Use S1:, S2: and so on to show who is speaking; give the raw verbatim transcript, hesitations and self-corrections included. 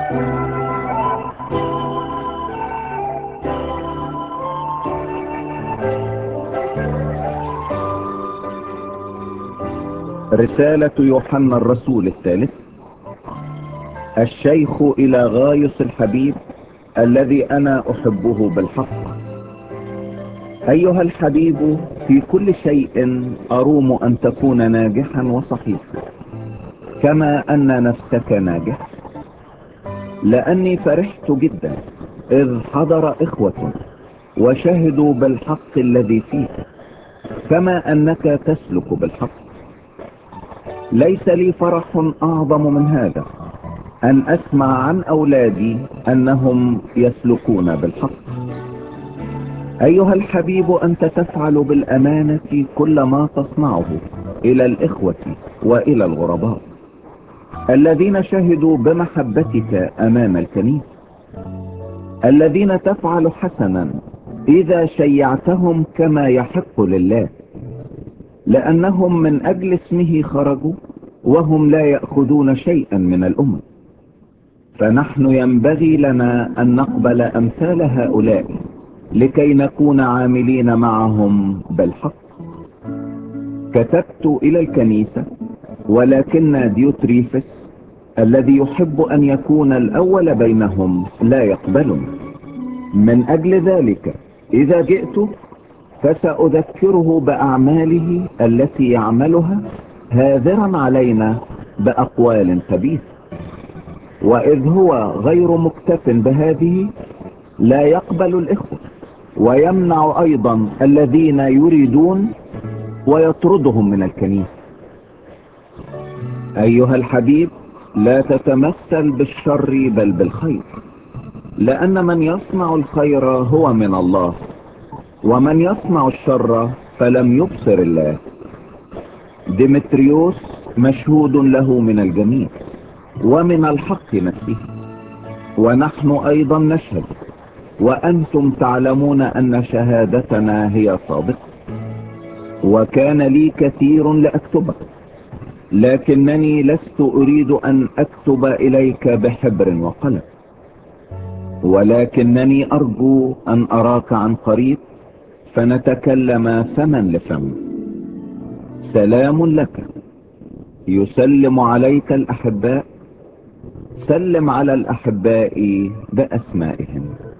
S1: رسالة يوحنا الرسول الثالث. الشيخ إلى غايص الحبيب الذي أنا أحبه بالحق. أيها الحبيب، في كل شيء أروم أن تكون ناجحا وصحيحا كما أن نفسك ناجح، لأني فرحت جدا إذ حضر إخوة وشهدوا بالحق الذي فيك كما أنك تسلك بالحق. ليس لي فرح أعظم من هذا، أن أسمع عن أولادي أنهم يسلكون بالحق. أيها الحبيب، أنت تفعل بالأمانة كل ما تصنعه إلى الإخوة وإلى الغرباء الذين شهدوا بمحبتك أمام الكنيسة، الذين تفعل حسنا إذا شيعتهم كما يحق لله، لأنهم من أجل اسمه خرجوا وهم لا يأخذون شيئا من الأمم. فنحن ينبغي لنا أن نقبل أمثال هؤلاء لكي نكون عاملين معهم بالحق. كتبت إلى الكنيسة، ولكن ديوتريفس الذي يحب أن يكون الأول بينهم لا يقبلني. من أجل ذلك إذا جئت فسأذكره بأعماله التي يعملها، هاذرا علينا بأقوال خبيثة. وإذ هو غير مكتف بهذه لا يقبل الإخوة، ويمنع أيضا الذين يريدون ويطردهم من الكنيسة. أيها الحبيب، لا تتمثل بالشر بل بالخير، لأن من يصنع الخير هو من الله، ومن يصنع الشر فلم يبصر الله. ديمتريوس مشهود له من الجميع ومن الحق نفسه، ونحن أيضا نشهد، وأنتم تعلمون أن شهادتنا هي صادقة. وكان لي كثير لأكتبك، لكنني لست أريد أن أكتب إليك بحبر وقلم، ولكنني أرجو أن أراك عن قريب فنتكلم فما لفم. سلام لك. يسلم عليك الأحباء. سلم على الأحباء بأسمائهم.